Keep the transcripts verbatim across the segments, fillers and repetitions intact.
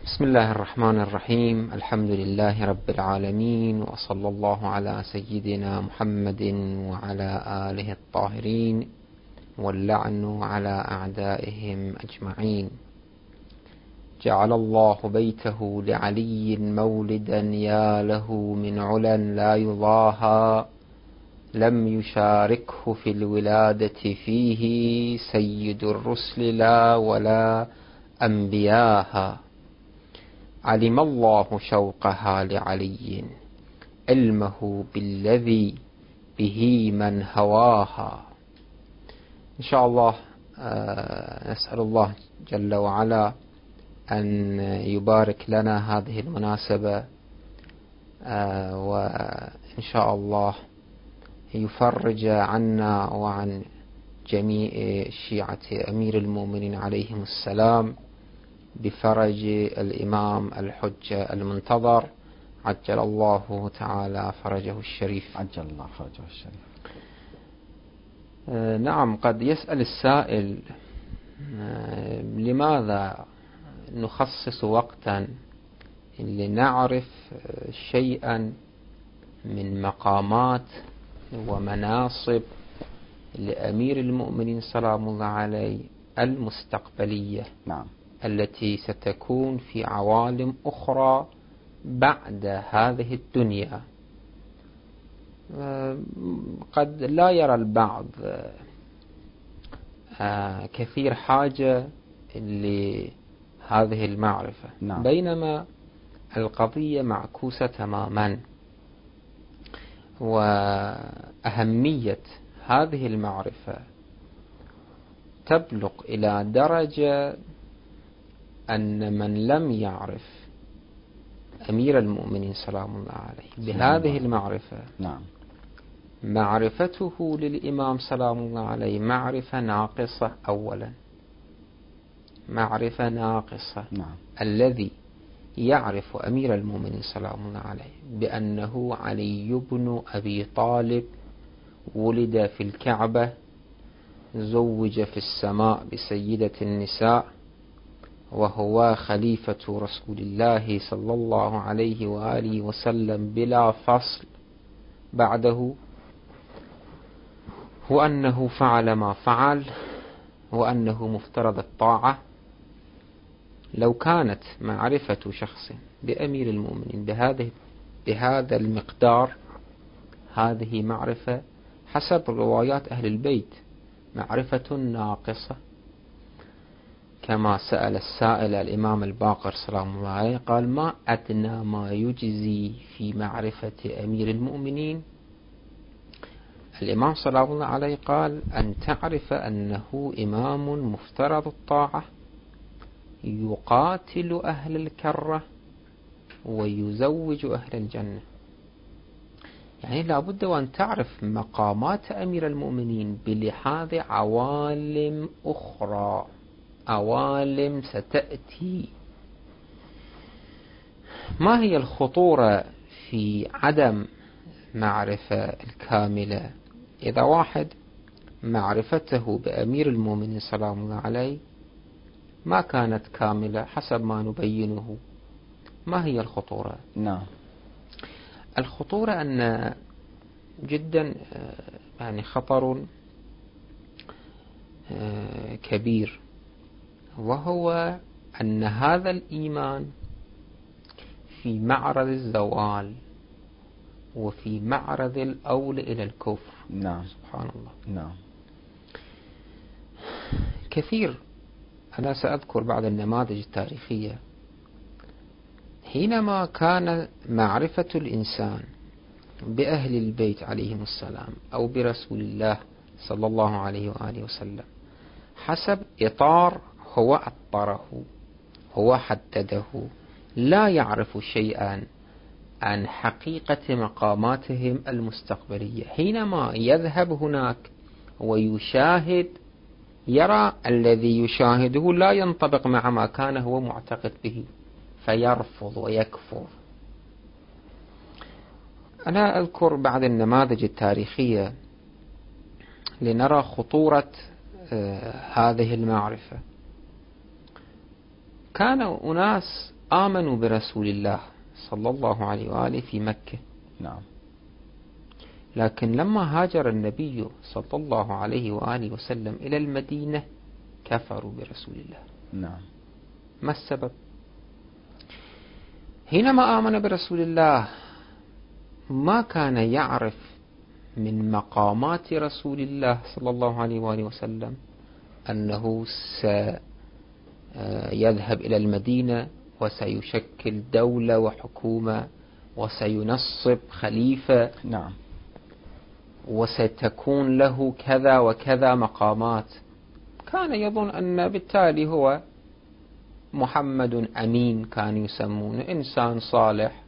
بسم الله الرحمن الرحيم. الحمد لله رب العالمين، وصلى الله على سيدنا محمد وعلى آله الطاهرين، واللعن على أعدائهم أجمعين. جعل الله بيته لعلي مولدا يا له من علا لا يضاهى، لم يشاركه في الولادة فيه سيد الرسل لا ولا أنبياها. علم الله شوقها لعلي، علمه بالذي به من هواها. إن شاء الله نسأل الله جل وعلا أن يبارك لنا هذه المناسبة، وإن شاء الله يفرج عنا وعن جميع شيعة أمير المؤمنين عليهم السلام بفرج الإمام الحجة المنتظر، عجل الله تعالى فرجه الشريف. عجل الله فرجه الشريف. آه نعم، قد يسأل السائل آه لماذا نخصص وقتا لنعرف شيئا من مقامات ومناصب لأمير المؤمنين سلام الله عليه المستقبلية. نعم. التي ستكون في عوالم أخرى بعد هذه الدنيا. قد لا يرى البعض كثير حاجة لهذه المعرفة. نعم. بينما القضية معكوسة تماما، وأهمية هذه المعرفة تبلغ إلى درجة أن من لم يعرف أمير المؤمنين سلام الله عليه بهذه المعرفة، نعم، معرفته للإمام سلام الله عليه معرفة ناقصة. أولا معرفة ناقصة. نعم. الذي يعرف أمير المؤمنين سلام الله عليه بأنه علي بن أبي طالب، ولد في الكعبة، زوج في السماء بسيدة النساء، وهو خليفة رسول الله صلى الله عليه وآله وسلم بلا فصل بعده، وأنه فعل ما فعل، وأنه مفترض الطاعة. لو كانت معرفة شخص بأمير المؤمنين بهذه بهذا المقدار، هذه معرفة حسب روايات أهل البيت معرفة ناقصة. كما سأل السائل الإمام الباقر سلام الله عليه، قال: ما أدنى ما يجزي في معرفة أمير المؤمنين؟ الإمام سلام الله عليه قال: أن تعرف أنه إمام مفترض الطاعة، يقاتل أهل الكرة ويزوج أهل الجنة. يعني لابد وأن تعرف مقامات أمير المؤمنين بلحاظ عوالم أخرى، عوالم ستأتي. ما هي الخطورة في عدم معرفة الكاملة؟ إذا واحد معرفته بأمير المؤمنين سلام الله عليه ما كانت كاملة حسب ما نبينه، ما هي الخطورة؟ نعم. الخطورة أن جدا يعني خطر كبير، وهو أن هذا الإيمان في معرض الزوال، وفي معرض الأول إلى الكفر. نعم. سبحان الله. نعم. كثير. أنا سأذكر بعض النماذج التاريخية. حينما كان معرفة الإنسان بأهل البيت عليهم السلام أو برسول الله صلى الله عليه وآله وسلم حسب إطار هو أطره، هو حدده، لا يعرف شيئا عن حقيقة مقاماتهم المستقبلية. حينما يذهب هناك ويشاهد، يرى الذي يشاهده لا ينطبق مع ما كان هو معتقد به، فيرفض ويكفر. أنا أذكر بعض النماذج التاريخية لنرى خطورة آه هذه المعرفة. كان أناس آمنوا برسول الله صلى الله عليه وآله في مكة. نعم. لكن لما هاجر النبي صلى الله عليه وآله وسلم إلى المدينة كفروا برسول الله. نعم. ما السبب؟ حينما آمن برسول الله ما كان يعرف من مقامات رسول الله صلى الله عليه وآله وسلم أنه سيذهب إلى المدينة وسيشكل دولة وحكومة وسينصب خليفة. نعم. وستكون له كذا وكذا مقامات. كان يظن أن بالتالي هو محمد أمين، كان يسمونه إنسان صالح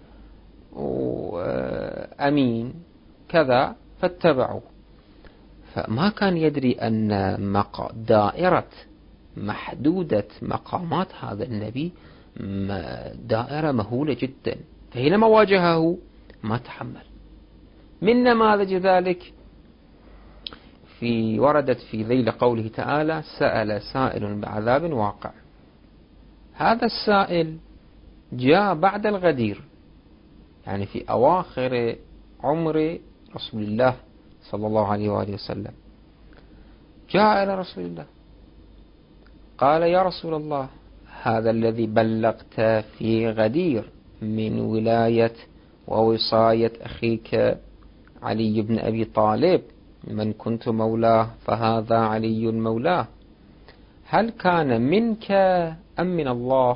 وأمين كذا، فاتبعوا. فما كان يدري أن دائرة محدودة مقامات هذا النبي دائرة مهولة جدا. فحينما واجهه ما تحمل. من نماذج ذلك في وردت في ذيل قوله تعالى: سأل سائل بعذاب واقع. هذا السائل جاء بعد الغدير، يعني في أواخر عمر رسول الله صلى الله عليه وآله وسلم. جاء إلى رسول الله قال: يا رسول الله، هذا الذي بلغت في غدير من ولاية ووصاية أخيك علي بن أبي طالب، من كنت مولاه فهذا علي مولاه، هل كان منك أم من الله؟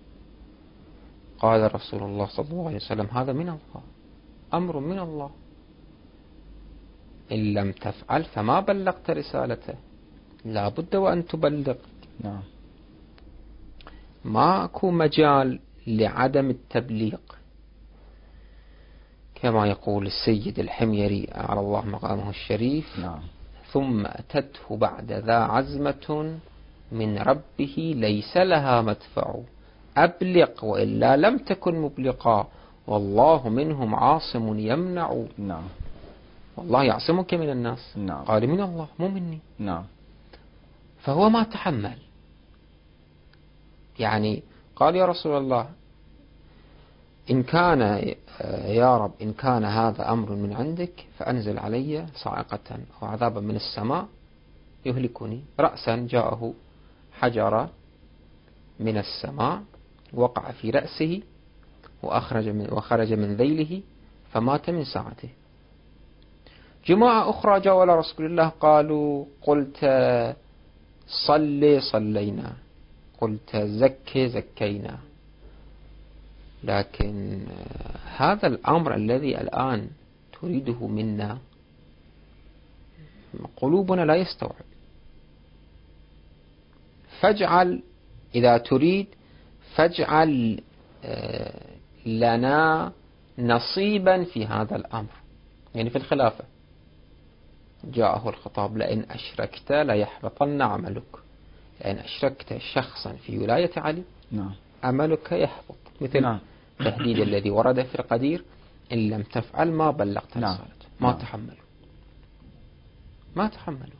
قال رسول الله صلى الله عليه وسلم: هذا من الله، أمر من الله، إن لم تفعل فما بلغت رسالته، لا بد وأن تبلغ. نعم. ماكو مجال لعدم التبليغ، كما يقول السيد الحميري على الله مقامه الشريف: نعم. ثم أتته بعد ذا عزمة من ربه ليس لها مدفع، أبلغ وإلا لم تكن مبلغا، والله منهم عاصم يمنع. نعم. والله يعصمك من الناس. نعم. قال: من الله مو مني. نعم. فهو ما تحمل، يعني قال: يا رسول الله، إن كان يا رب إن كان هذا أمر من عندك فأنزل علي صاعقة أو عذابا من السماء يهلكني. رأسا جاءه حجر من السماء وقع في رأسه وأخرج من وخرج من ذيله فمات من ساعته. جماعة أخرى جاءوا إلى رسول الله قالوا: قلت صلي صلينا، قلت زكي زكينا. لكن هذا الأمر الذي الآن تريده منا قلوبنا لا يستوعب. فاجعل إذا تريد فاجعل لنا نصيبا في هذا الأمر، يعني في الخلافة. جاءه الخطاب: لئن أشركت ليحبطن عملك. لئن أشركت شخصا في ولاية علي نعم. عملك يحبط، مثل نعم. التهديد الذي ورد في القدير: إن لم تفعل ما بلغت نعم. رسالته. ما نعم. تحملوا ما تحملوا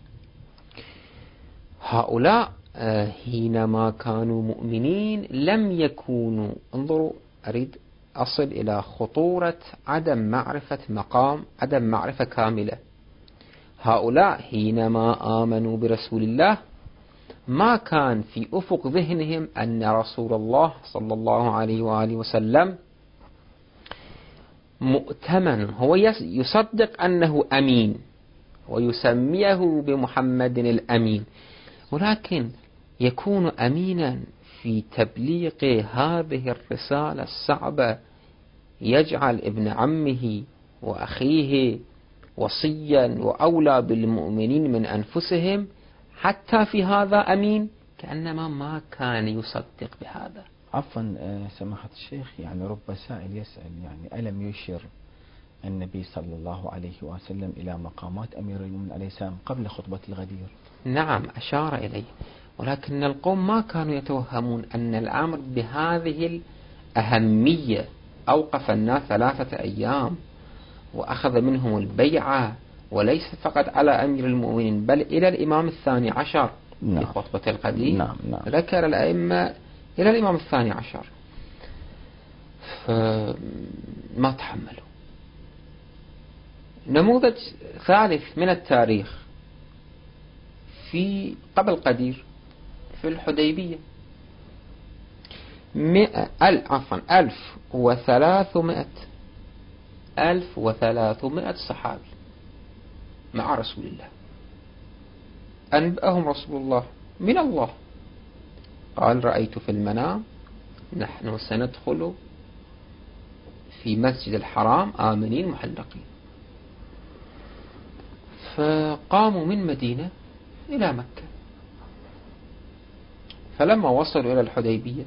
هؤلاء حينما كانوا مؤمنين لم يكونوا. انظروا، أريد أصل إلى خطورة عدم معرفة مقام، عدم معرفة كاملة. هؤلاء حينما آمنوا برسول الله ما كان في أفق ذهنهم أن رسول الله صلى الله عليه وآله وسلم مؤتمن، هو يصدق أنه أمين ويسميه بمحمد الأمين، ولكن يكون أمينا في تبليغ هذه الرسالة الصعبة، يجعل ابن عمه وأخيه وصيا وأولى بالمؤمنين من أنفسهم، حتى في هذا أمين، كأنما ما كان يصدق بهذا. عفوا سماحة الشيخ، يعني رب سائل يسأل، يعني ألم يشير النبي صلى الله عليه وسلم إلى مقامات أمير المؤمنين عليه السلام قبل خطبة الغدير؟ نعم، أشار إليه، ولكن القوم ما كانوا يتوهمون أن الأمر بهذه الأهمية. أوقف الناس ثلاثة أيام وأخذ منهم البيعة، وليس فقط على أمير المؤمنين بل إلى الإمام الثاني عشر. نعم. في خطبة القديم نعم. نعم. ذكر الأئمة إلى الإمام الثاني عشر. فما تحملوا. نموذج ثالث من التاريخ في قبل قدير في الحديبية، عفوا ألف وثلاثمائة ألف وثلاثمائة صحابي مع رسول الله. أنبأهم رسول الله من الله، قال: رأيت في المنام نحن سندخل في مسجد الحرام آمنين محلقين. فقاموا من مدينة إلى مكة، فلما وصلوا إلى الحديبية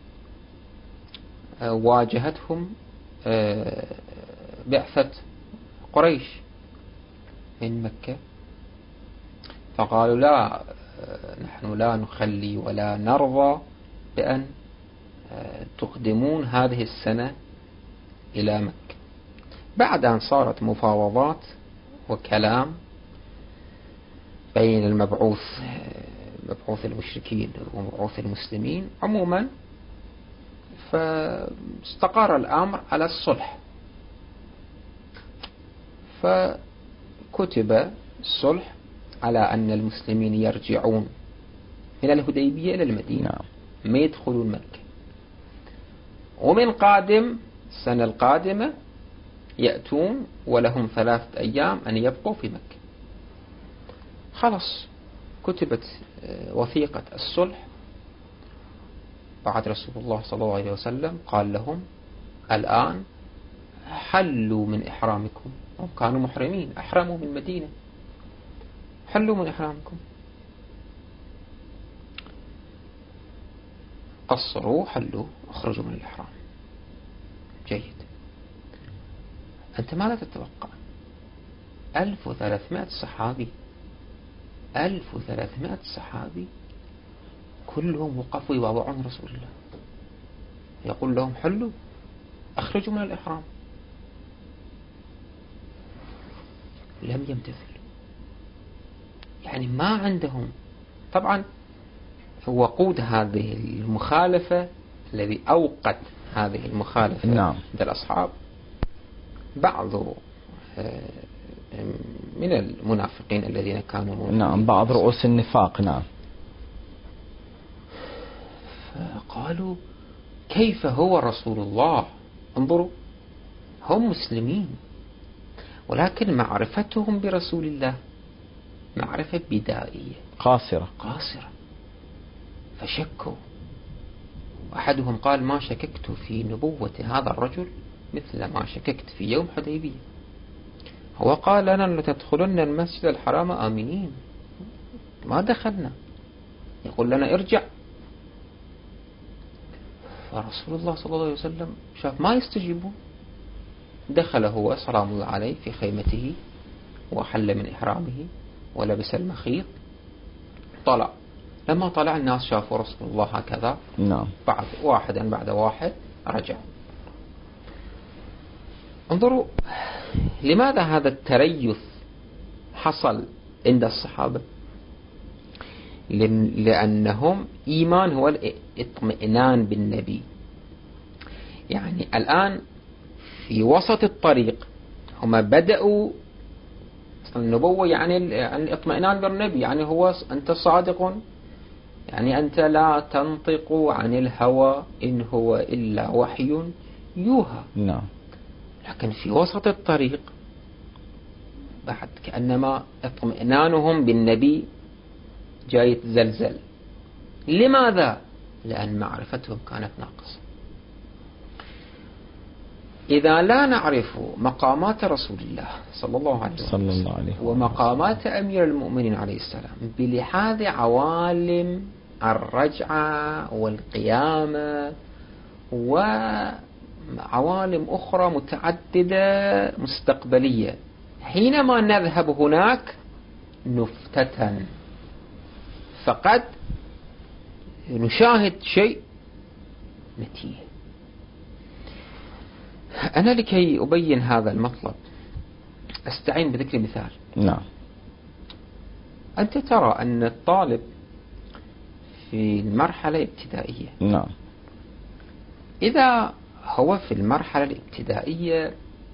واجهتهم بعثة قريش من مكة، فقالوا: لا، نحن لا نخلي ولا نرضى بأن تقدمون هذه السنة إلى مكة. بعد أن صارت مفاوضات وكلام بين المبعوث مبعوث المشركين ومبعوث المسلمين عموما، فاستقر الأمر على الصلح، فكتب الصلح على أن المسلمين يرجعون من الحديبية إلى المدينة، ما يدخلون مكة، ومن قادم السنة القادمة يأتون ولهم ثلاثة أيام أن يبقوا في مكة. خلص كتبت وثيقة الصلح. بعد رسول الله صلى الله عليه وسلم قال لهم: الآن حلوا من إحرامكم. هم كانوا محرمين، أحرموا من المدينة، حلوا من إحرامكم، قصروا، حلوا، اخرجوا من الإحرام. جيد. أنت ماذا تتوقع؟ ألف وثلاثمائة صحابي ألف وثلاثمائة صحابي كلهم وقفوا يواضعون رسول الله، يقول لهم: حلوا، أخرجوا من الإحرام. لم يمتثلوا، يعني ما عندهم. طبعا وقود هذه المخالفة، الذي أوقد هذه المخالفة نعم. عند الأصحاب بعض من المنافقين الذين كانوا موجودين. نعم، بعض رؤوس النفاق. نعم. فقالوا: كيف هو رسول الله؟ انظروا، هم مسلمين، ولكن معرفتهم برسول الله معرفة بدائية قاصرة قاصرة فشكوا. أحدهم قال: ما شككت في نبوة هذا الرجل مثل ما شككت في يوم حديبية. هو قال لنا: لتدخلن المسجد الحرام آمنين، ما دخلنا، يقول لنا ارجع. فرسول الله صلى الله عليه وسلم شاف ما يستجيبون، دخل هو سلام الله عليه في خيمته وحل من إحرامه ولبس المخيط، طلع. لما طلع الناس شافوا رسول الله هكذا، نعم، بعد واحدا بعد واحد رجع. انظروا لماذا هذا التريث حصل عند الصحابة. لأنهم إيمان هو الاطمئنان بالنبي. يعني الآن في وسط الطريق هم بدأوا النبوة، يعني الاطمئنان بالنبي، يعني هو أنت صادق، يعني أنت لا تنطق عن الهوى إن هو إلا وحي يوحى. نعم. لكن في وسط الطريق بعد كأنما اطمئنانهم بالنبي جاي يتزلزل. لماذا؟ لأن معرفتهم كانت ناقصة. إذا لا نعرف مقامات رسول الله صلى الله عليه صلى الله عليه وسلم ومقامات أمير المؤمنين عليه السلام بلحاظ عوالم الرجعة والقيامة وعوالم أخرى متعددة مستقبلية، حينما نذهب هناك نفتتن، فقد نشاهد شيء نتيه. أنا لكي أبين هذا المطلب أستعين بذكر مثال. نعم. أنت ترى أن الطالب في المرحلة الابتدائية نعم. إذا هو في المرحلة الابتدائية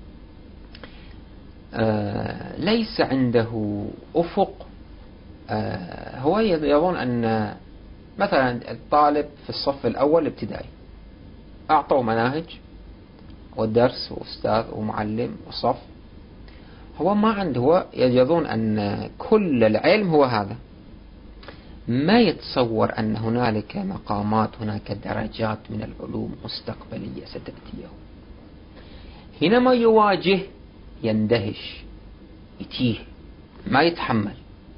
آه ليس عنده أفق. آه هو يظن أن مثلا الطالب في الصف الأول الابتدائي أعطوا مناهج والدرس وأستاذ ومعلم وصف، هو ما عنده، هو يظن أن كل العلم هو هذا، ما يتصور أن هنالك مقامات، هناك درجات من العلوم مستقبلية ستأتيه. حينما يواجه يندهش، يتيه، ما يتحمل.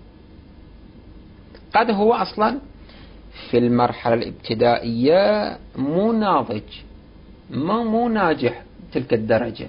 قد هو أصلا في المرحلة الابتدائية مو ناضج، ما مو ناجح تلك الدرجة.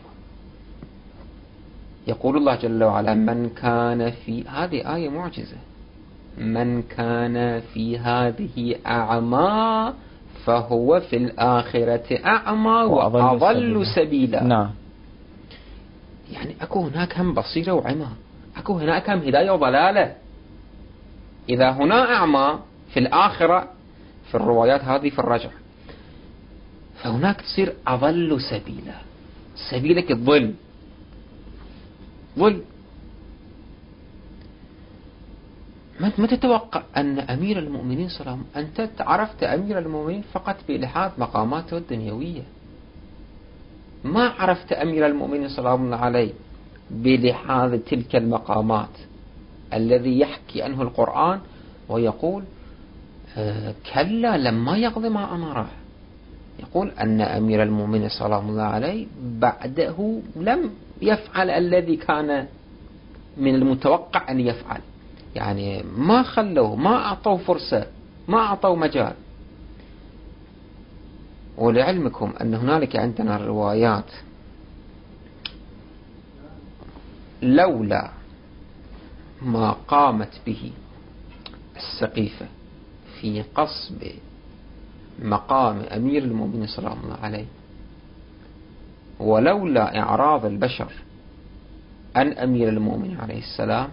يقول الله جل وعلا: من كان في، هذه آية معجزة، من كان في هذه أعمى فهو في الآخرة أعمى وأضل سبيلا. نعم. يعني أكو هناك هم بصيرة وعمى، أكو هناك هم هداية وضلالة. إذا هنا أعمى في الآخرة، في الروايات هذه في الرجع، فهناك تصير أضل سبيلا، سبيلك الظل، ظل. ما تتوقع أن أمير المؤمنين صلى الله عليه وسلم، أنت عرفت أمير المؤمنين فقط بلحاظ مقاماته الدنيوية، ما عرفت أمير المؤمنين صلى الله عليه بلحاظ تلك المقامات الذي يحكي عنه القرآن ويقول آه كلا لما يقضي ما أمره. يقول أن أمير المؤمنين صلى الله عليه بعده لم يفعل الذي كان من المتوقع أن يفعل، يعني ما خلوه، ما أعطوا فرصة، ما أعطوا مجال. ولعلمكم أن هنالك عندنا روايات لولا ما قامت به السقيفة في قصب مقام أمير المؤمنين صلى الله عليه، ولولا إعراض البشر عن أمير المؤمنين عليه السلام،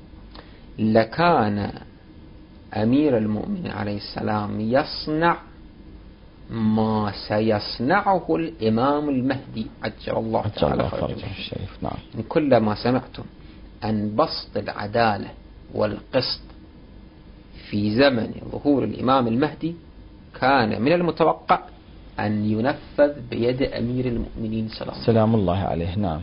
لكان أمير المؤمنين عليه السلام يصنع ما سيصنعه الإمام المهدي عجل الله تعالى فرجه الشريف. نعم. كلما سمعتم عن بسط العدالة والقسط في زمن ظهور الإمام المهدي، كان من المتوقع أن ينفذ بيد أمير المؤمنين سلام الله عليه. نعم.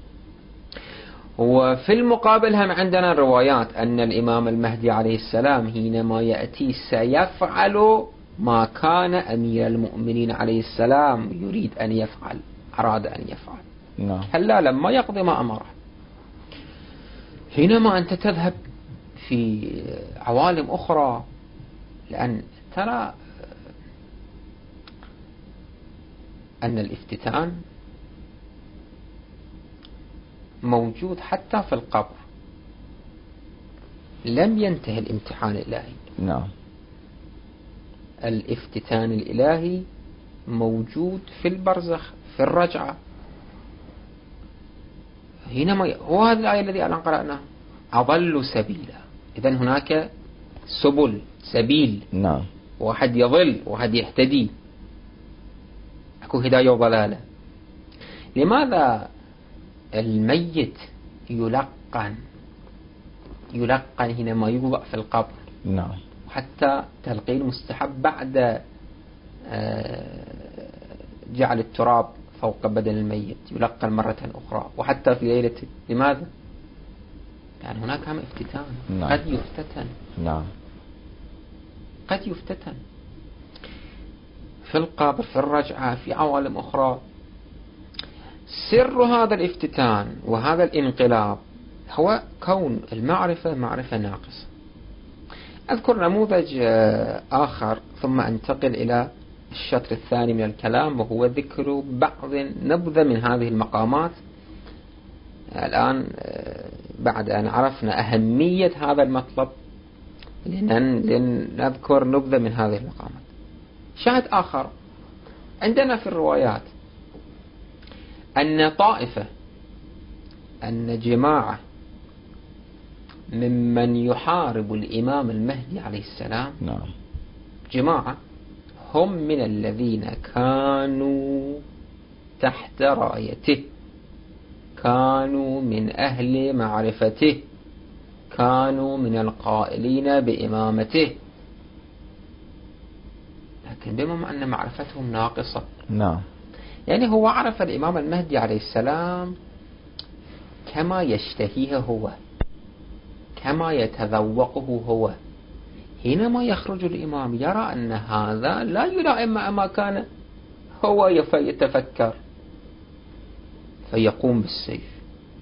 وفي المقابل هم عندنا روايات أن الإمام المهدي عليه السلام حينما يأتي سيفعل ما كان أمير المؤمنين عليه السلام يريد أن يفعل، أراد أن يفعل. نعم. هلا لما يقضي ما أمره. حينما أنت تذهب في عوالم أخرى، لأن ترى أن الافتتان موجود حتى في القبر، لم ينتهي الامتحان الإلهي. نعم. الافتتان الإلهي موجود في البرزخ، في الرجعة. حينما هو هذه الآية التي أنا قرأناها: أضل سبيلا. إذن هناك سبل، سبيل. نعم. واحد يضل، واحد يهتدي، أكو هداية وضلالة. لماذا الميت يلقن يلقن حينما يوضع في القبر؟ نعم. حتى تلقين مستحب بعد جعل التراب فوق بدن الميت، يلقن مرة أخرى، وحتى في ليلة. لماذا؟ يعني هناك هم افتتان. نعم. قد يفتتن. نعم. قد يفتتن في القبر، في الرجعة، في عوالم أخرى. سر هذا الافتتان وهذا الانقلاب هو كون المعرفة معرفة ناقصة. أذكر نموذج آخر ثم أنتقل إلى الشطر الثاني من الكلام، وهو ذكر بعض نبذة من هذه المقامات. الآن بعد أن عرفنا أهمية هذا المطلب، لنذكر نبذة من هذه المقامات. شاهد آخر عندنا في الروايات أن طائفة، أن جماعة ممن يحارب الإمام المهدي عليه السلام، نعم، جماعة هم من الذين كانوا تحت رايته، كانوا من أهل معرفته، كانوا من القائلين بإمامته، لكن بما أن معرفتهم ناقصة. نعم. يعني هو عرف الإمام المهدي عليه السلام كما يشتهيه هو، كما يتذوقه هو. حينما يخرج الإمام يرى أن هذا لا يلائم مع ما كان هو يتفكر، فيقوم بالسيف.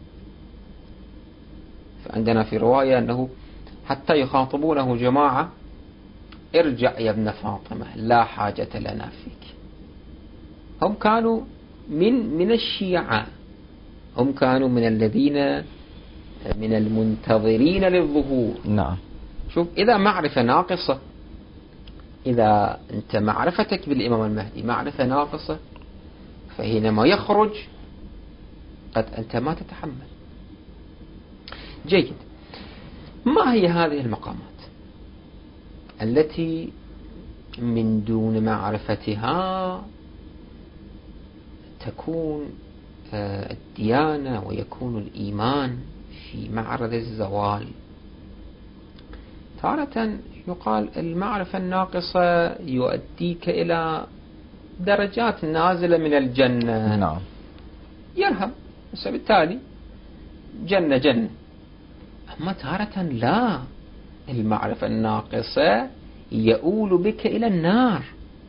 فعندنا في رواية أنه حتى يخاطبونه جماعة: ارجع يا ابن فاطمة، لا حاجة لنا فيك. هم كانوا من من الشيعة، هم كانوا من الذين من المنتظرين للظهور. نعم. شوف، إذا معرفة ناقصة، إذا أنت معرفتك بالإمام المهدي معرفة ناقصة، فحينما يخرج قد أنت ما تتحمل. جيد. ما هي هذه المقامات التي من دون معرفتها تكون الديانة ويكون الإيمان في معرض الزوال؟ تارة يقال المعرفة الناقصة يؤديك إلى درجات نازلة من الجنة. نعم. يرهب، بالتالي جنة جنة. أما تارة لا، المعرفة الناقصة يؤول بك إلى النار،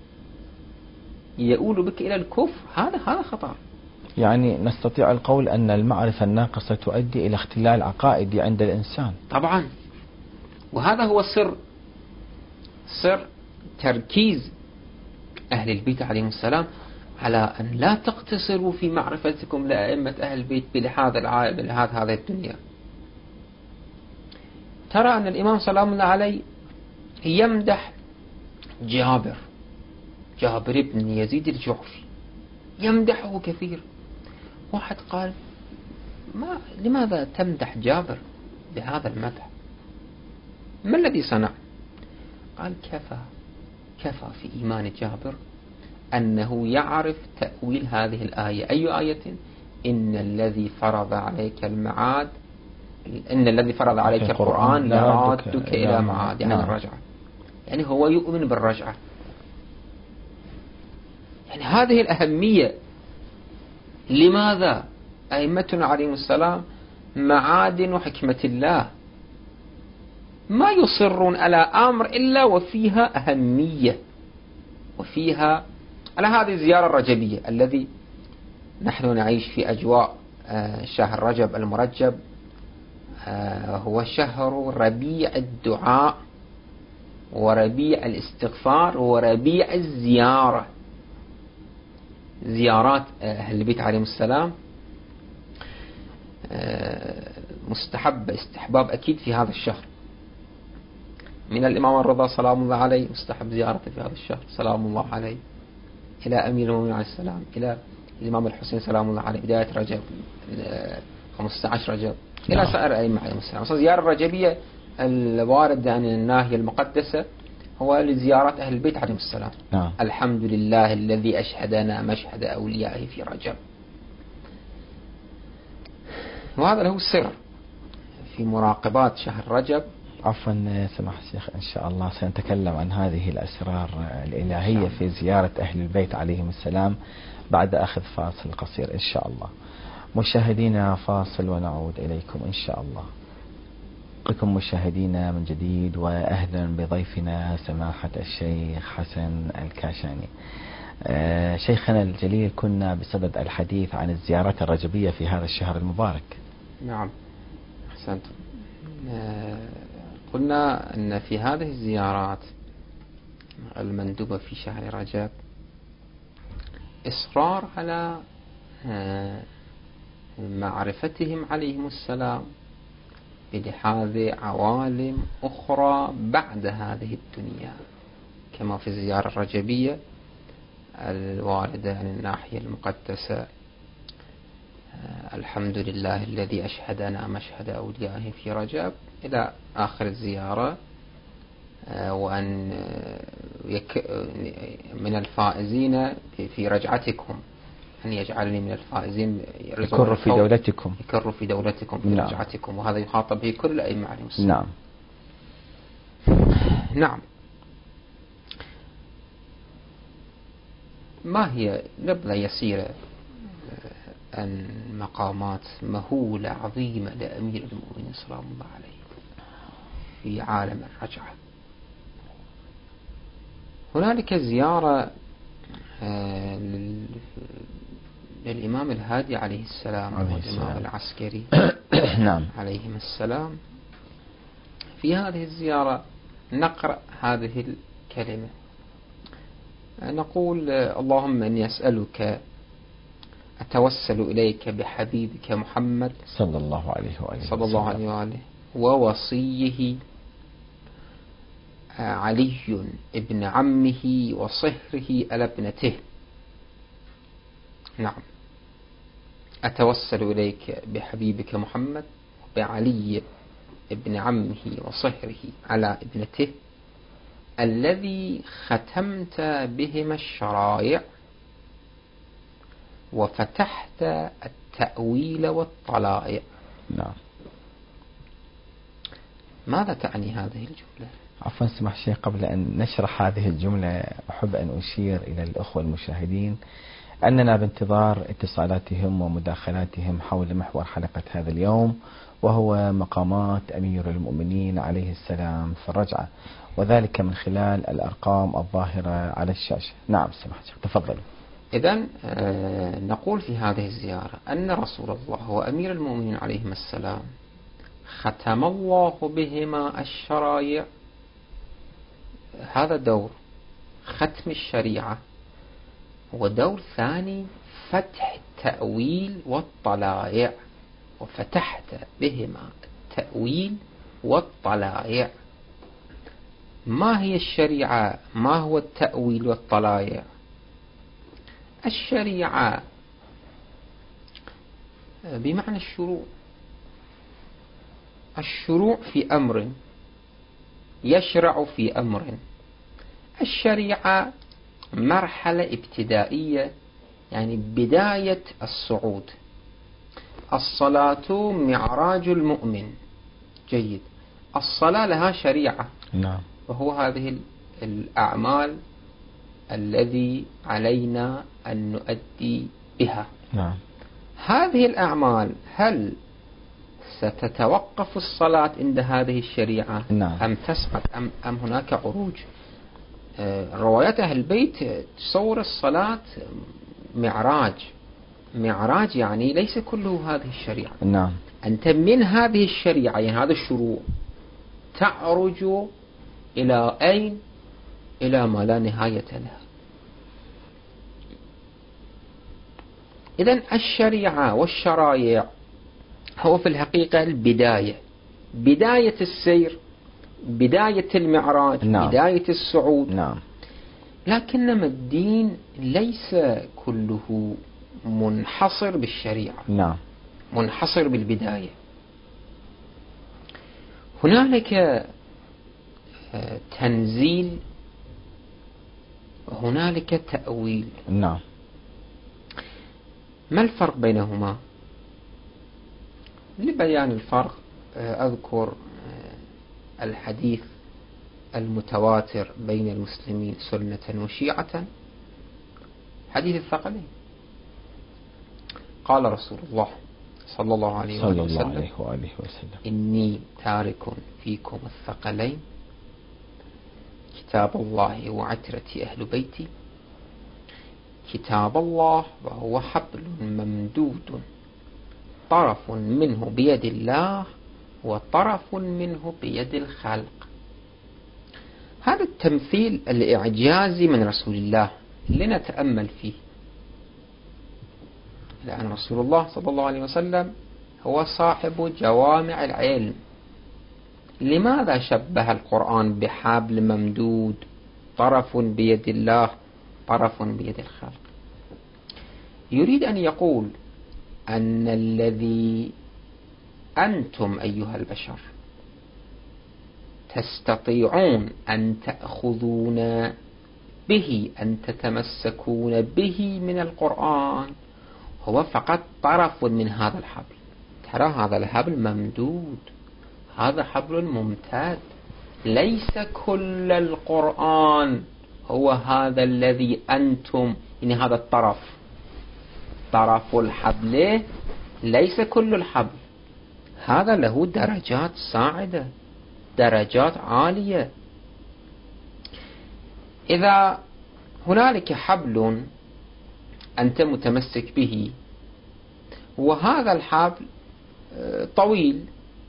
يؤول بك إلى الكفر. هذا هذا خطر. يعني نستطيع القول أن المعرفة الناقصة تؤدي إلى اختلال عقائدي عند الإنسان. طبعا، وهذا هو السر، سر تركيز أهل البيت عليهم السلام على أن لا تقتصروا في معرفتكم لأئمة أهل البيت بلحاظ العالم بلحاظ هذه الدنيا. ترى أن الإمام سلام الله عليه يمدح جابر جابر بن يزيد الجعفي، يمدحه كثير. واحد قال: ما لماذا تمدح جابر بهذا المدح؟ ما الذي صنع؟ قال: كفى كفى في إيمان جابر أنه يعرف تأويل هذه الآية. أي آية؟ إن الذي فرض عليك المعاد إن الذي فرض عليك القرآن لرادك إلى معاد، يعني الرجعة. يعني هو يؤمن بالرجعة. يعني هذه الأهمية. لماذا أئمتنا عليهم السلام معادن وحكمة الله، ما يصرون على أمر إلا وفيها أهمية، وفيها على هذه الزيارة الرجبية الذي نحن نعيش في أجواء شهر رجب المرجب. هو شهر ربيع الدعاء وربيع الاستغفار وربيع الزيارة. زيارات أهل البيت عليهم السلام مستحب استحباب أكيد في هذا الشهر. من الإمام الرضا سلام الله عليه مستحب زيارته في هذا الشهر سلام الله عليه، إلى أمير المؤمنين عليه السلام، إلى الإمام الحسين سلام الله عليه بداية رجب خمسة عشر رجب، إلى سائر أئمة عليهم السلام. الزيارة الرجبية الوارد عن الناهية المقدسة هو لزيارة أهل البيت عليهم السلام. نعم. الحمد لله الذي أشهدنا مشهد أوليائه في رجب. وهذا له السر في مراقبات شهر رجب. عفوا سماحة الشيخ، إن شاء الله سنتكلم عن هذه الأسرار الإلهية في زيارة أهل البيت عليهم السلام بعد أخذ فاصل قصير إن شاء الله. مشاهدينا فاصل ونعود إليكم إن شاء الله. بكم مشاهدينا من جديد، وأهلا بضيفنا سماحة الشيخ حسن الكاشاني. آه شيخنا الجليل، كنا بصدد الحديث عن الزيارات الرجبية في هذا الشهر المبارك. نعم، أحسنت. آه قلنا أن في هذه الزيارات المندوبة في شهر رجب إصرار على آه معرفتهم عليهم السلام بلحاظ عوالم أخرى بعد هذه الدنيا، كما في الزيارة الرجبية الواردة عن الناحية المقدسة الحمد لله الذي أشهدنا مشهد أوليائه في رجب إلى آخر الزيارة، وأن من الفائزين في رجعتكم أن يجعلني من الفائزين يكر في دولتكم يكر في دولتكم في نعم. رجعتكم، وهذا يخاطب به كل الأئمة عليهم السلام. نعم نعم. ما هي نبذة يسيرة عن مقامات مهولة عظيمة لأمير المؤمنين سلام الله عليه في عالم الرجعة. هنالك زيارة للإمام الهادي عليه السلام والإمام العسكري نعم عليهم السلام. في هذه الزيارة نقرأ هذه الكلمة، نقول: اللهم إني أسألك، أتوسل إليك بحبيبك محمد صلى الله عليه وآله صلى الله عليه وآله ووصيه علي ابن عمه وصهره على ابنته. نعم، أتوسل إليك بحبيبك محمد وبعلي ابن عمه وصهره على ابنته الذي ختمت بهما الشرائع وفتحت التأويل والطلائع. نعم. ماذا تعني هذه الجملة؟ عفوا سمح شيخ، قبل أن نشرح هذه الجملة أحب أن أشير إلى الأخوة المشاهدين أننا بانتظار اتصالاتهم ومداخلاتهم حول محور حلقة هذا اليوم، وهو مقامات أمير المؤمنين عليه السلام في الرجعة، وذلك من خلال الأرقام الظاهرة على الشاشة. نعم سمح شيخ، تفضلوا. إذن آه نقول في هذه الزيارة أن رسول الله وأمير المؤمنين عليهم السلام ختم الله بهما الشرائع. هذا دور ختم الشريعة، ودور ثاني فتح التأويل والطلائع، وفتحت بهما التأويل والطلائع. ما هي الشريعة؟ ما هو التأويل والطلائع؟ الشريعة بمعنى الشروع، الشروع في أمر، يشرع في أمر. الشريعة مرحلة ابتدائية، يعني بداية الصعود. الصلاة معراج المؤمن. جيد. الصلاة لها شريعة، نعم، وهو هذه الأعمال الذي علينا أن نؤدي بها. نعم. هذه الأعمال هل ستتوقف الصلاة عند هذه الشريعة؟ نعم. أم تصعد أم, أم هناك عروج؟ روايات أهل البيت تصور الصلاة معراج. معراج يعني ليس كله هذه الشريعة. نعم. أنت من هذه الشريعة، يعني هذا الشروع، تعرج إلى أين؟ إلى ما لا نهاية لها. إذن الشريعة والشرائع هو في الحقيقة البداية، بداية السير، بداية المعراج. نعم. بداية الصعود. نعم. لكنما الدين ليس كله منحصر بالشريعة. نعم. منحصر بالبداية. هنالك تنزيل وهنالك تأويل. نعم. ما الفرق بينهما؟ لبيان الفرق أذكر الحديث المتواتر بين المسلمين سنة وشيعة، حديث الثقلين. قال رسول الله صلى الله عليه وآله وسلم, الله عليه وآله وسلم إني تارك فيكم الثقلين، كتاب الله وعترة أهل بيتي. كتاب الله وهو حبل ممدود طرف منه بيد الله وطرف منه بيد الخلق. هذا التمثيل الإعجازي من رسول الله لنتأمل فيه، لأن رسول الله صلى الله عليه وسلم هو صاحب جوامع العلم. لماذا شبه القرآن بحبل ممدود طرف بيد الله طرف بيد الخلق؟ يريد أن يقول أن الذي أنتم أيها البشر تستطيعون أن تأخذون به، أن تتمسكون به من القرآن، هو فقط طرف من هذا الحبل. ترى هذا الحبل ممدود، هذا حبل ممتد، ليس كل القرآن هو هذا الذي أنتم، يعني هذا الطرف، طرف الحبل ليس كل الحبل، هذا له درجات صاعدة، درجات عالية. إذا هنالك حبل أنت متمسك به وهذا الحبل طويل،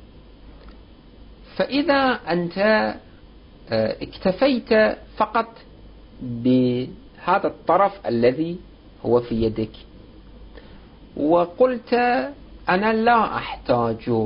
فإذا أنت اكتفيت فقط بهذا الطرف الذي هو في يدك وقلت أنا لا أحتاج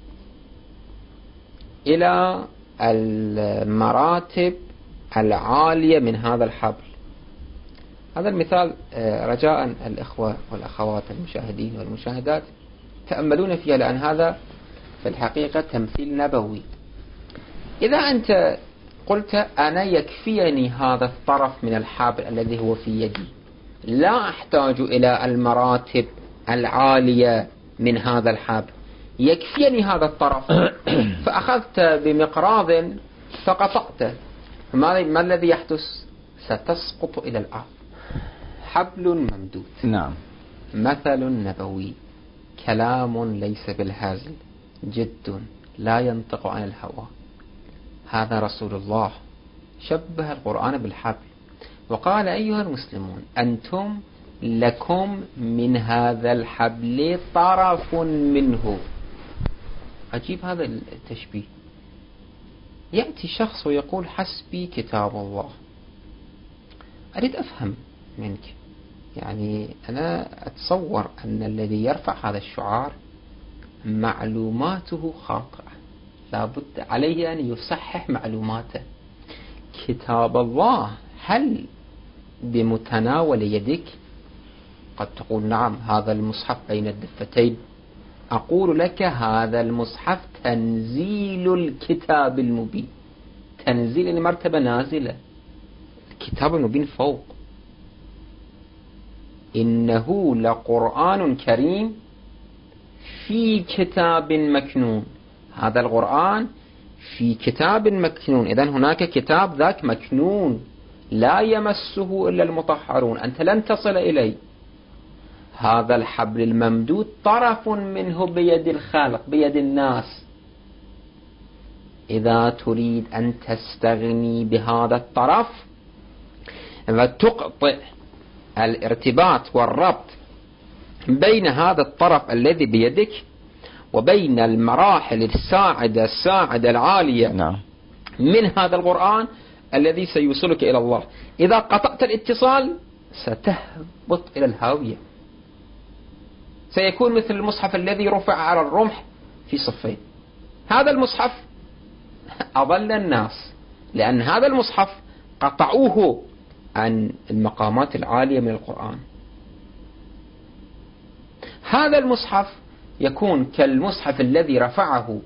إلى المراتب العالية من هذا الحبل، هذا المثال رجاء الإخوة والأخوات المشاهدين والمشاهدات تأملون فيها، لأن هذا في الحقيقة تمثيل نبوي. إذا أنت قلت أنا يكفيني هذا الطرف من الحبل الذي هو في يدي، لا أحتاج إلى المراتب العالية من هذا الحبل، يكفيني هذا الطرف، فأخذت بمقراض فقطعته، ما الذي يحدث؟ ستسقط إلى الأرض. حبل ممدود، نعم، مثل نبوي، كلام ليس بالهزل، جد لا ينطق عن الهوى. هذا رسول الله شبه القرآن بالحبل وقال أيها المسلمون أنتم لكم من هذا الحبل طرف منه. عجيب هذا التشبيه. يأتي شخص ويقول حسبي كتاب الله. أريد أفهم منك، يعني أنا أتصور أن الذي يرفع هذا الشعار معلوماته خاطئة، لابد عليه أن يصحح معلوماته. كتاب الله هل بمتناول يدك؟ قد تقول نعم هذا المصحف بين الدفتين، أقول لك هذا المصحف تنزيل الكتاب المبين. تنزيل لمرتبة نازلة، الكتاب المبين فوق. إنه لقرآن كريم في كتاب مكنون. هذا القرآن في كتاب مكنون، إذن هناك كتاب ذاك مكنون لا يمسه إلا المطهرون، أنت لن تصل إليه. هذا الحبل الممدود طرف منه بيد الخالق، بيد الناس. إذا تريد أن تستغني بهذا الطرف وتقطع الارتباط والربط بين هذا الطرف الذي بيدك وبين المراحل الساعدة الساعدة العالية نعم. من هذا القرآن الذي سيوصلك إلى الله، إذا قطعت الاتصال ستهبط إلى الهاوية، سيكون مثل المصحف الذي رفع على الرمح في صفين. هذا المصحف أضل الناس لأن هذا المصحف قطعوه عن المقامات العالية من القرآن. هذا المصحف يكون كالمصحف الذي رفعه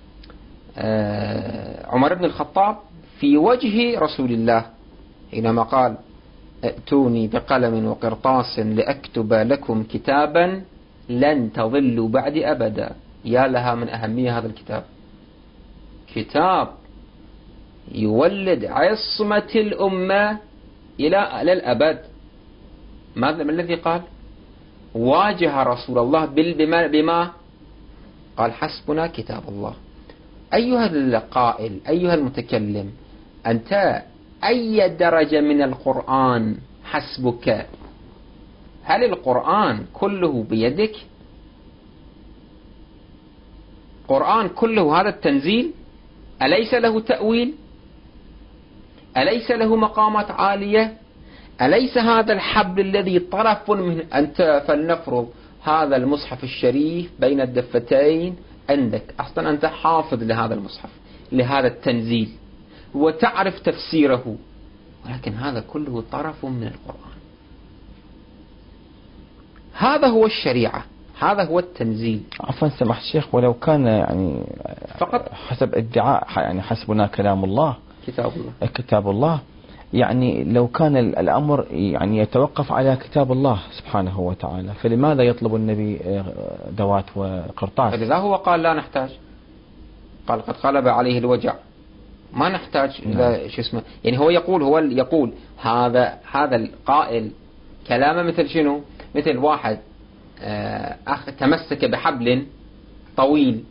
عمر بن الخطاب في وجه رسول الله حينما قال ائتوني بقلم وقرطاس لأكتب لكم كتابا لن تضلوا بعد أبدا. يا لها من أهمية هذا الكتاب، كتاب يولد عصمة الأمة إلى الأبد. ماذا ما الذي قال؟ واجه رسول الله بما, بما قال حسبنا كتاب الله. أيها القائل، أيها المتكلم، أنت أي درجة من القرآن حسبك؟ هل القرآن كله بيدك؟ القرآن كله هذا التنزيل أليس له تأويل؟ أليس له مقامات عالية؟ أليس هذا الحبل الذي طرف من أنت، فلنفرض هذا المصحف الشريف بين الدفتين عندك، أصلا أنت حافظ لهذا المصحف لهذا التنزيل وتعرف تفسيره، ولكن هذا كله طرف من القرآن. هذا هو الشريعة، هذا هو التنزيل. عفوا سمح الشيخ، ولو كان يعني فقط حسب ادعاء يعني حسبنا كلام الله كتاب الله كتاب الله يعني لو كان الأمر يعني يتوقف على كتاب الله سبحانه وتعالى، فلماذا يطلب النبي دوات وقرطاس؟ فلذا هو قال لا نحتاج، قال قد غلب عليه الوجع، ما نحتاج إلى شو اسمه. يعني هو يقول هو يقول هذا هذا القائل كلامه مثل شنو؟ مثل واحد أخ تمسك بحبل طويل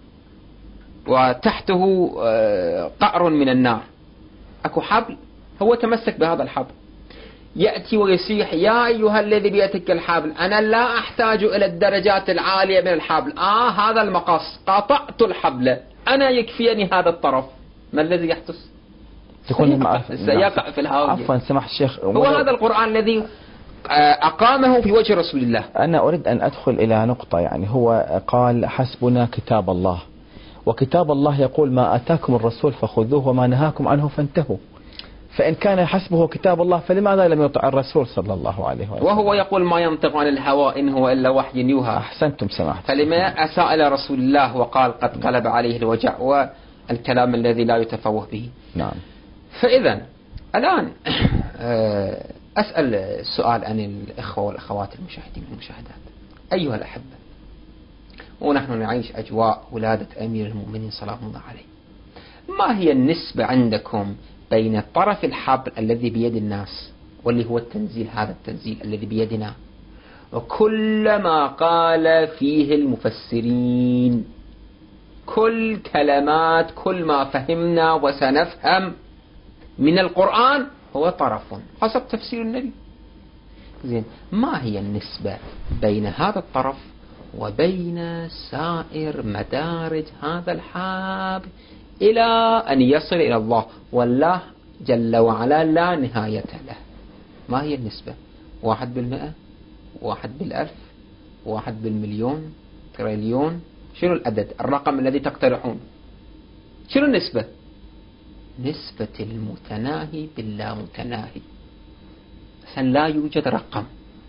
وتحته قعر من النار، أكو حبل هو تمسك بهذا الحبل، يأتي ويصيح يا أيها الذي بيدك الحبل أنا لا أحتاج إلى الدرجات العالية من الحبل، آه هذا المقص قاطعت الحبل أنا يكفيني هذا الطرف. ما الذي يحدث؟ تكون سيقع في الهاوية. عفوا سمح الشيخ، هو هذا القرآن الذي أقامه في وجه رسول الله. أنا أريد أن أدخل إلى نقطة، يعني هو قال حسبنا كتاب الله، وكتاب الله يقول ما أتاكم الرسول فخذوه وما نهاكم عنه فانتهوا، فإن كان حسبه كتاب الله فلماذا لم يطع الرسول صلى الله عليه وسلم؟ وهو يقول ما ينطق عن الهوى إن هو إلا وحي يوحى. أحسنتم سماحة. فلما أساء إلى رسول الله وقال قد غلب عليه الوجع والكلام الذي لا يتفوه به. نعم. فإذا الآن أسأل سؤال عن الإخوة والأخوات المشاهدين والمشاهدات. أيها الأحبة، ونحن نعيش أجواء ولادة أمير المؤمنين صلى الله عليه، ما هي النسبة عندكم بين طرف الحبل الذي بيد الناس واللي هو التنزيل، هذا التنزيل الذي بيدنا، وكل ما قال فيه المفسرين، كل كلمات كل ما فهمنا وسنفهم من القرآن هو طرف حسب تفسير النبي. زين، ما هي النسبة بين هذا الطرف وبين سائر مدارج هذا الحبل إلى أن يصل إلى الله، والله جل وعلا لا نهاية له؟ ما هي النسبة؟ واحد بالمئة، واحد بالألف، واحد بالمليون، تريليون؟ شنو العدد، الرقم الذي تقترحون؟ شنو النسبة؟ نسبة المتناهي باللا متناهي، عشان لا يوجد رقم.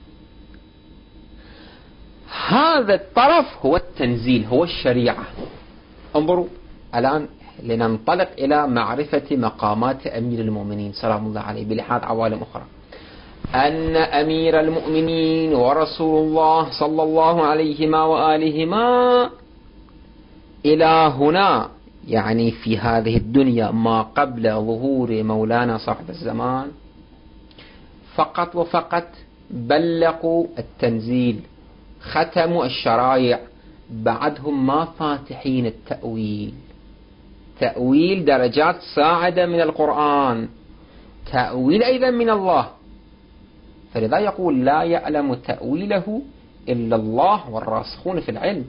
هذا الطرف هو التنزيل، هو الشريعة. انظروا الآن لننطلق إلى معرفة مقامات أمير المؤمنين سلام الله عليه بلحاظ عوالم أخرى. أن أمير المؤمنين ورسول الله صلى الله عليهما وآلهما إلى هنا، يعني في هذه الدنيا ما قبل ظهور مولانا صاحب الزمان، فقط وفقط بلغوا التنزيل، ختموا الشرائع، بعدهم ما فاتحين التأويل. تأويل درجات صاعدة من القرآن، تأويل أيضا من الله. فلذا يقول لا يعلم تأويله إلا الله والراسخون في العلم.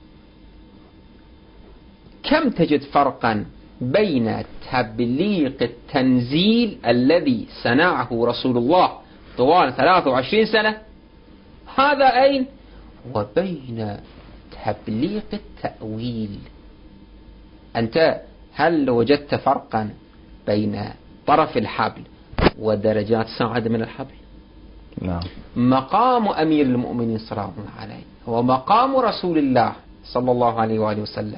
كم تجد فرقا بين تبليغ التنزيل الذي صنعه رسول الله طوال ثلاث وعشرين سنة، هذا أين، وبين تبليغ التأويل. أنت هل وجدت فرقا بين طرف الحبل ودرجات صاعدة من الحبل؟ نعم. مقام أمير المؤمنين صلى الله عليه هو مقام رسول الله صلى الله عليه وآله وسلم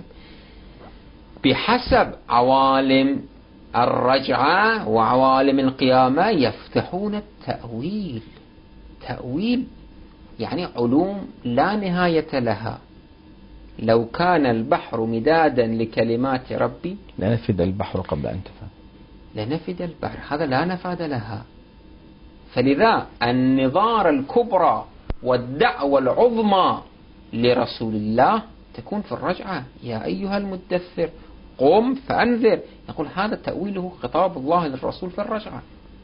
بحسب عوالم الرجعة وعوالم القيامة، يفتحون التأويل. تأويل يعني علوم لا نهاية لها. لو كان البحر مدادا لكلمات ربي لنفد البحر قبل أن تفهم. لنفد البحر، هذا لا نفاد لها. فلذا النظارة الكبرى والدعوة العظمى لرسول الله تكون في الرجعة. يا أيها المدثر قم فأنذر، يقول هذا تأويله خطاب الله للرسول في الرجعة.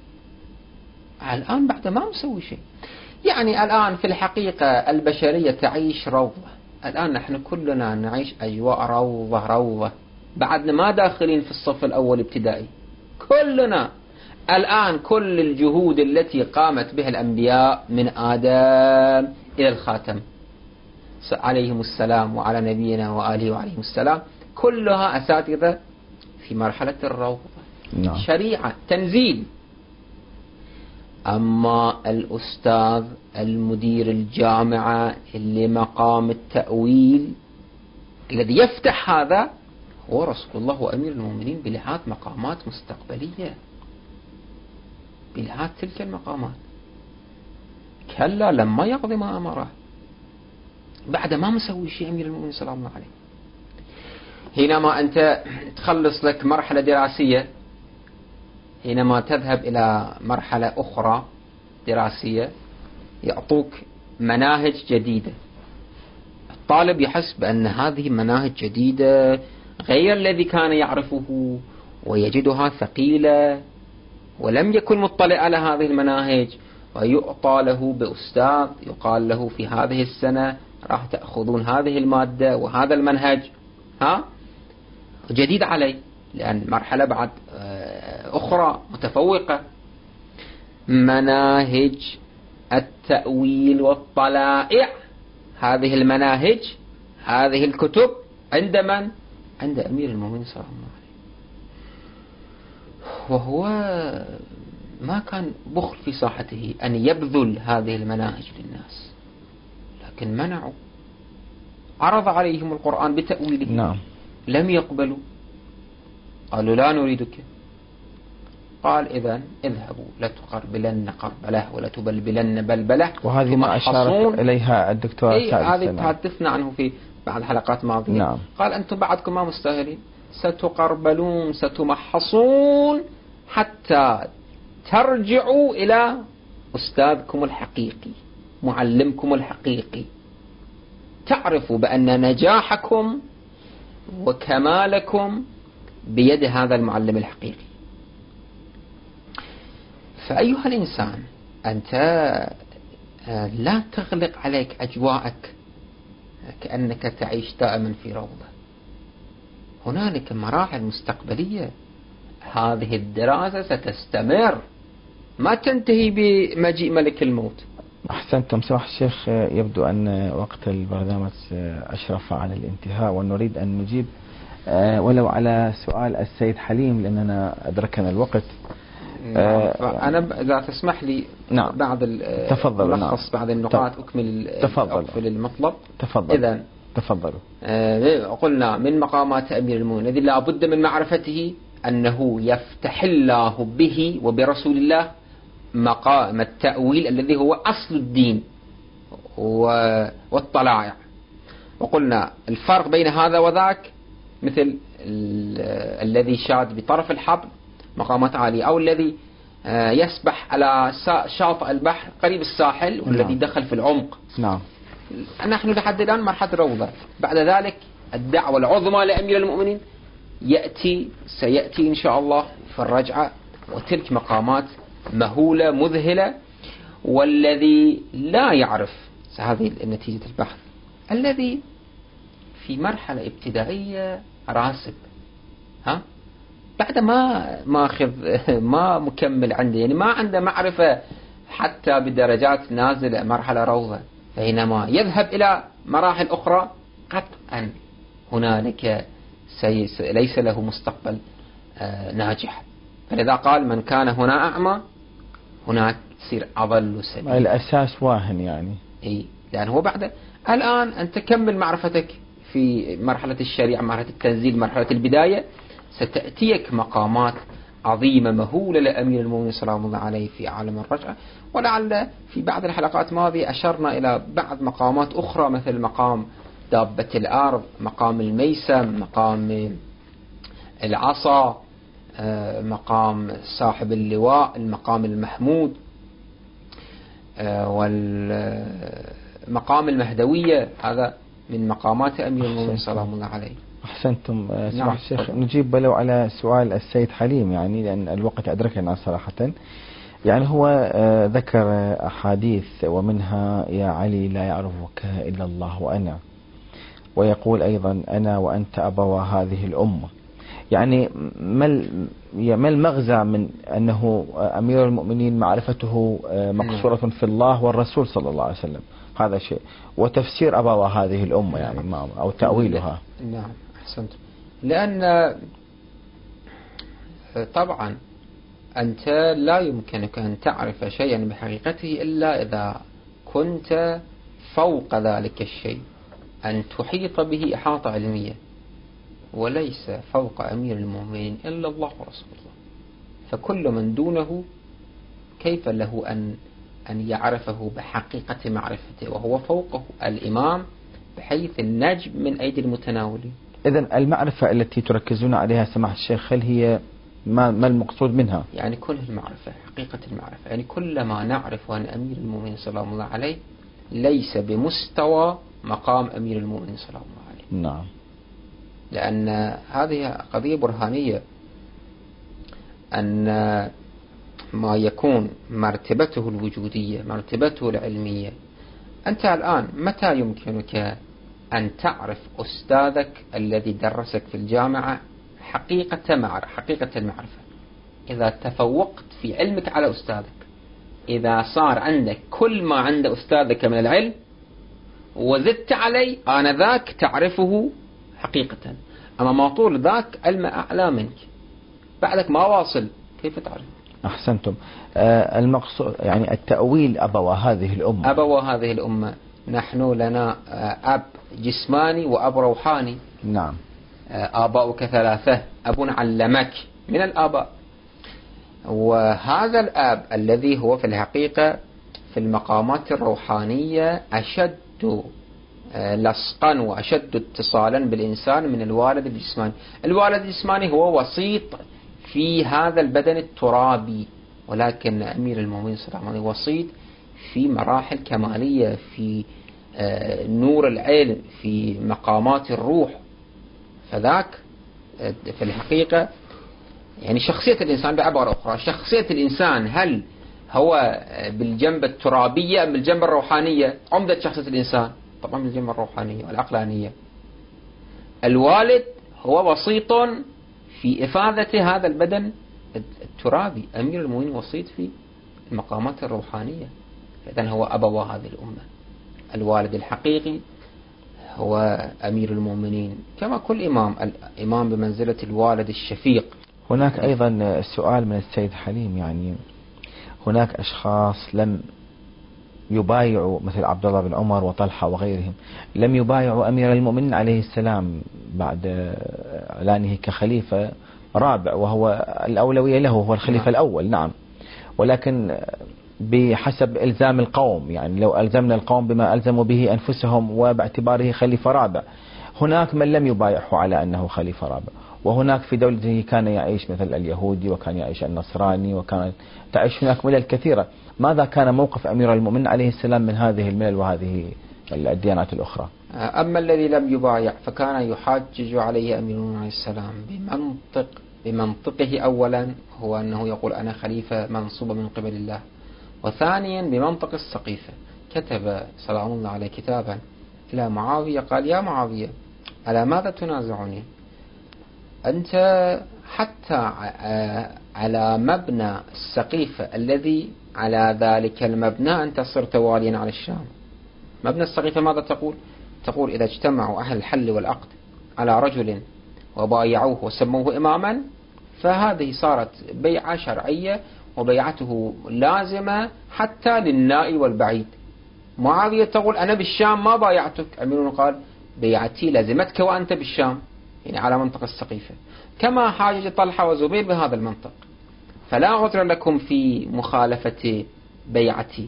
الآن بعد ما مسوي شيء. يعني الآن في الحقيقة البشرية تعيش روضة. الآن نحن كلنا نعيش أجواء روضة روضة، بعدنا ما داخلين في الصف الأول ابتدائي. كلنا الآن كل الجهود التي قامت بها الأنبياء من آدم إلى الخاتم عليهم السلام وعلى نبينا وآله وعليهم السلام، كلها أساتذة في مرحلة الروضة. نعم. شريعة تنزيل. أما الأستاذ المدير الجامعة اللي مقام التأويل الذي يفتح هذا هو رسول الله وأمير المؤمنين بلحاظ مقامات مستقبلية. بلهات تلك المقامات. كلا لما يقضي ما أمره، بعد ما مسوي شيء أمير المؤمنين صلى الله عليه. حينما أنت تخلص لك مرحلة دراسية، حينما تذهب إلى مرحلة أخرى دراسية يعطوك مناهج جديدة، الطالب يحس بأن هذه مناهج جديدة غير الذي كان يعرفه ويجدها ثقيلة ولم يكن مطلع على هذه المناهج، ويعطى له بأستاذ يقال له في هذه السنة راح تأخذون هذه المادة وهذا المنهج ها جديد عليه، لأن مرحلة بعد أخرى متفوقة. مناهج التأويل والطلائع، هذه المناهج هذه الكتب عند من؟ عند أمير المؤمنين صلى الله عليه وسلم، وهو ما كان بخل في ساحته أن يبذل هذه المناهج للناس، لكن منعوا، عرض عليهم القرآن بتأويله نعم. لم يقبلوا، قالوا لا نريدك، قال إذن اذهبوا لتقربلن قربله ولتبلبلن بلبله. وهذه ما أشارت إليها الدكتور إيه سعد هذه تحدثنا عنه في بعض حلقات ماضية. نعم. قال أنتم بعدكم ما مستاهلين، ستقربلون ستمحصون حتى ترجعوا إلى أستاذكم الحقيقي معلمكم الحقيقي، تعرفوا بأن نجاحكم وكمالكم بيد هذا المعلم الحقيقي. فأيها الإنسان أنت لا تغلق عليك أجواءك كأنك تعيش دائما في روضة، هنالك مراحل مستقبلية، هذه الدراسة ستستمر ما تنتهي بمجيء ملك الموت. أحسنتم سماحة الشيخ، يبدو أن وقت البرنامج أشرف على الانتهاء، ونريد أن نجيب ولو على سؤال السيد حليم لأننا أدركنا الوقت. نعم. فأنا إذا تسمح لي نعم. بعد تفضل. ملخص نعم. بعد النقاط أكمل أقفل المطلب. تفضل. إذن تفضلوا. آه قلنا من مقامات أمير المؤمنين الذي لا بد من معرفته أنه يفتح الله به وبرسول الله مقام التأويل الذي هو أصل الدين والطلائع. وقلنا الفرق بين هذا وذاك مثل الذي شاد بطرف الحبل مقامات عالية، أو الذي يسبح على شاطئ البحر قريب الساحل والذي نعم. دخل في العمق. نعم. نحن لحد الآن مرحلة روضة، بعد ذلك الدعوة العظمى لأمير المؤمنين يأتي سيأتي إن شاء الله في الرجعة، وتلك مقامات مهولة مذهلة. والذي لا يعرف هذه نتيجة البحث، الذي في مرحلة ابتدائية راسب ها بعد ما ماخذ ما مكمل عنده، يعني ما عنده معرفة حتى بدرجات نازلة مرحلة روضة، فحينما يذهب إلى مراحل أخرى قطعا هنالك ليس له مستقبل ناجح. فلذا قال من كان هنا أعمى هناك تصير أضل سبيل. الأساس واهن يعني. إيه، لأنه هو بعد الآن أنت كمل معرفتك في مرحلة الشريعة، مرحلة التنزيل، مرحلة البداية، ستأتيك مقامات عظيمة مهولة لأمير المؤمنين سلام الله عليه في عالم الرجعة. ولعل في بعض الحلقات الماضية أشرنا إلى بعض مقامات أخرى مثل مقام دابة الأرض، مقام الميسم، مقام العصا، مقام صاحب اللواء، المقام المحمود، والمقام المهدوية، هذا من مقامات أمير المؤمنين سلام الله عليه. أحسنتم سماحة الشيخ. نجيب ولو على سؤال السيد حليم يعني لأن الوقت أدركنا صراحة. يعني هو ذكر أحاديث ومنها يا علي لا يعرفك إلا الله وأنا، ويقول أيضا أنا وأنت أبوا هذه الأمة. يعني ما المغزى من أنه أمير المؤمنين معرفته مقصورة في الله والرسول صلى الله عليه وسلم؟ هذا شيء، وتفسير أبوا هذه الأمة يعني ما أو تأويلها. نعم أحسنت. لأن طبعا أنت لا يمكنك أن تعرف شيئا بحقيقته إلا إذا كنت فوق ذلك الشيء، أن تحيط به إحاطة علمية، وليس فوق أمير المؤمنين إلا الله ورسوله، فكل من دونه كيف له أن أن يعرفه بحقيقة معرفته وهو فوقه الإمام بحيث النجم من أيدي المتناولين؟ إذن المعرفة التي تركزون عليها سماحة الشيخ هل هي ما, ما المقصود منها؟ يعني كل المعرفة، حقيقة المعرفة، يعني كل ما نعرف عن أمير المؤمنين صلى الله عليه ليس بمستوى مقام أمير المؤمنين صلى الله عليه. نعم. لأن هذه قضية برهانية، أن ما يكون مرتبته الوجودية مرتبته العلمية. أنت الآن متى يمكنك أن تعرف أستاذك الذي درسك في الجامعة حقيقة معرفة حقيقة المعرفة؟ إذا تفوقت في علمك على أستاذك، إذا صار عندك كل ما عند أستاذك من العلم وزدت علي آنذاك تعرفه حقيقة. أما ما طول ذاك علم أعلى منك بعدك ما واصل، كيف تعرف؟ أحسنتم. آه المقصود يعني التأويل أبوى هذه الأمة أبوى هذه الأمة. نحن لنا أب جسماني وأب روحاني. نعم. آباؤك ثلاثة، أب علمك من الآباء، وهذا الأب الذي هو في الحقيقة في المقامات الروحانية أشد لصقا وأشد اتصالا بالإنسان من الوالد الجسماني. الوالد الجسماني هو وسيط في هذا البدن الترابي، ولكن أمير المؤمنين صلى الله عليه وسلم وسيط في مراحل كمالية، في نور العلم، في مقامات الروح. فذاك في الحقيقة يعني شخصية الإنسان بعبارة أخرى، شخصية الإنسان هل هو بالجنب الترابية أم بالجنب الروحانية؟ عمدة شخصية الإنسان طبعا بالجنب الروحانية والعقلانية. الوالد هو وسيط في إفادة هذا البدن الترابي، أمير المؤمنين وسيط في المقامات الروحانية. إذن هو أبوى هذه الأمة. الوالد الحقيقي هو أمير المؤمنين، كما كل إمام، الإمام بمنزلة الوالد الشفيق. هناك أيضا سؤال من السيد حليم، يعني هناك أشخاص لم يبايعوا مثل عبد الله بن عمر وطلحة وغيرهم، لم يبايعوا أمير المؤمنين عليه السلام بعد إعلانه كخليفة رابع، وهو الأولوية له، هو الخليفة نعم. الأول نعم، ولكن بحسب إلزام القوم، يعني لو ألزمنا القوم بما ألزموا به أنفسهم وباعتباره خليفة رابع. هناك من لم يبايعه على أنه خليفة رابع، وهناك في دولته كان يعيش مثل اليهودي وكان يعيش النصراني وكان تعيش هناك ملل كثيرة. ماذا كان موقف أمير المؤمنين عليه السلام من هذه الملل وهذه الديانات الأخرى؟ أما الذي لم يبايع فكان يحاجج عليه أمير المؤمنين عليه السلام بمنطق بمنطقه أولا، هو أنه يقول أنا خليفة منصوب من قبل الله، وثانيا بمنطق السقيفة. كتب سلام الله عليه كتابا إلى معاوية قال يا معاوية على ماذا تنازعني؟ أنت حتى على مبنى السقيفة الذي على ذلك المبنى أنت صرت واليا على الشام. مبنى السقيفة ماذا تقول؟ تقول إذا اجتمعوا أهل الحل والعقد على رجل وبايعوه وسموه إماما فهذه صارت بيعة شرعية وبيعته لازمة حتى للنائي والبعيد. معاوية تقول أنا بالشام ما بايعتك، أمير قال بيعتي لازمتك وأنت بالشام، يعني على منطق السقيفة. كما حاجج طلحة وزبير بهذا المنطق، فلا عذر لكم في مخالفة بيعتي.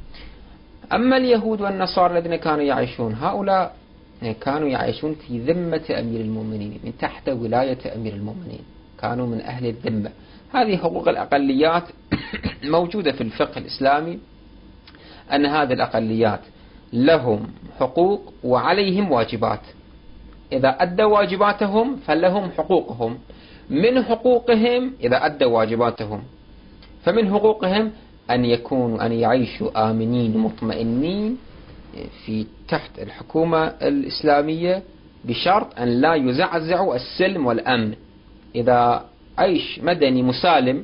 أما اليهود والنصارى الذين كانوا يعيشون، هؤلاء كانوا يعيشون في ذمة أمير المؤمنين، من تحت ولاية أمير المؤمنين، كانوا من أهل الذمة. هذه حقوق الأقليات موجودة في الفقه الإسلامي، أن هذه الأقليات لهم حقوق وعليهم واجبات. إذا أدوا واجباتهم فلهم حقوقهم. من حقوقهم إذا أدوا واجباتهم فمن حقوقهم أن يكونوا أن يعيشوا آمنين مطمئنين في تحت الحكومة الإسلامية، بشرط أن لا يزعزعوا السلم والأمن. إذا عيش مدني مسالم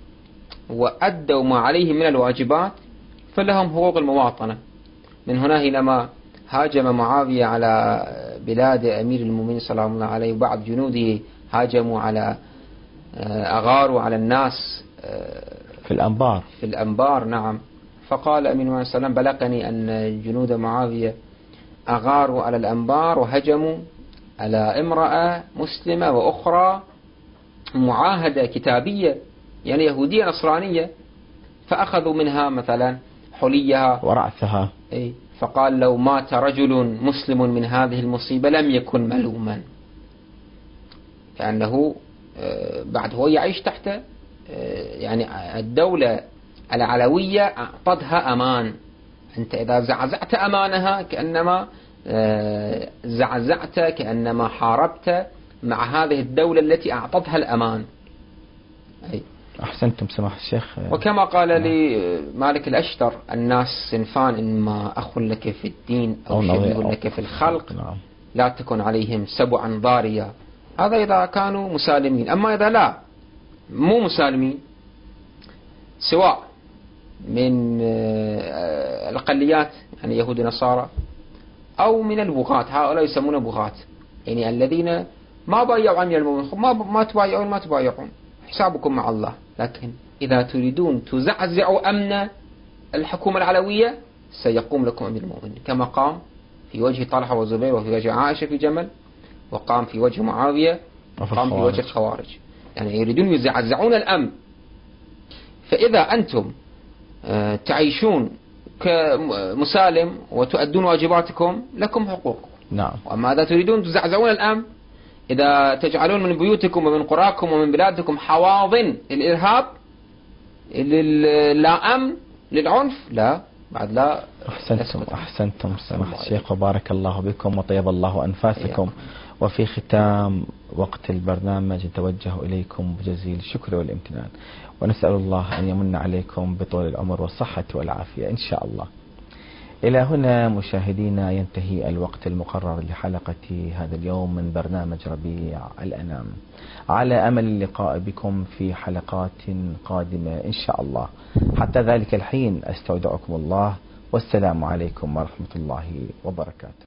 وأدوا ما عليهم من الواجبات فلهم حقوق المواطنة. من هنا حينما هاجم معاوية على بلاد أمير المؤمنين صلى الله عليه وبعض جنوده هاجموا على أغاروا على الناس في الأنبار في الأنبار نعم. فقال أمير المؤمنين صلى الله عليه وسلم بلغني أن جنود معاوية أغاروا على الأنبار وهجموا على امرأة مسلمة وأخرى معاهدة كتابية، يعني يهودية نصرانية، فأخذوا منها مثلا حليها ورأسها. أي فقال لو مات رجل مسلم من هذه المصيبة لم يكن ملوما، لأنه بعد هو يعيش تحت يعني الدولة العلوية أعطتها أمان. أنت إذا زعزعت أمانها كأنما زعزعت، كأنما حاربت مع هذه الدولة التي أعطتها الأمان. أي أحسنتم سماحة الشيخ. وكما قال لي مالك الأشتر: الناس صنفان، إما أخ لك في الدين أو شبيه لك في الخلق، لا تكن عليهم سبعا ضاريا. هذا إذا كانوا مسالمين. أما إذا لا مو مسالمين، سواء من الأقليات يعني يهود نصارى أو من البغاة، هؤلاء يسمون بغاة، يعني الذين ما بايعوا أمير المؤمنين، ما ما تبايعون ما تبايعون حسابكم مع الله. لكن إذا تريدون تزعزعوا أمن الحكومة العلوية سيقوم لكم أمير المؤمنين، كما قام في وجه طلحة وزبير، وفي وجه عائشة في جمل، وقام في وجه معاوية، وقام في وجه الخوارج. يعني يريدون يزعزعون الأمن. فإذا أنتم تعيشون كمسالم وتؤدون واجباتكم لكم حقوق. نعم. وأما إذا تريدون تزعزعون الأمن، إذا تجعلون من بيوتكم ومن قراكم ومن بلادكم حواضن الإرهاب، لا أمن، للعنف، لا بعد لا. أحسنتم أحسنتم سماحة الشيخ، وبارك الله بكم وطيب الله أنفاسكم. وفي ختام وقت البرنامج نتوجه إليكم بجزيل الشكر والامتنان، ونسأل الله أن يمن عليكم بطول العمر والصحة والعافية إن شاء الله. إلى هنا مشاهدينا ينتهي الوقت المقرر لحلقة هذا اليوم من برنامج ربيع الأنام، على أمل اللقاء بكم في حلقات قادمة إن شاء الله. حتى ذلك الحين أستودعكم الله، والسلام عليكم ورحمة الله وبركاته.